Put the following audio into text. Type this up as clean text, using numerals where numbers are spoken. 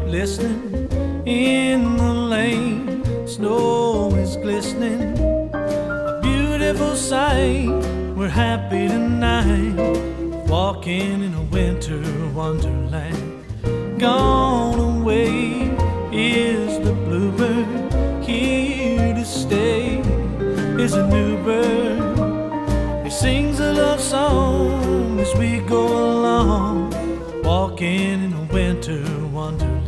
listening in the lane. Snow is glistening, a beautiful sight. We're happy tonight, walking in a winter wonderland. Gone away is the bluebird, here to stay is a new bird. He sings a love song as we go along, walking in a winter wonderland.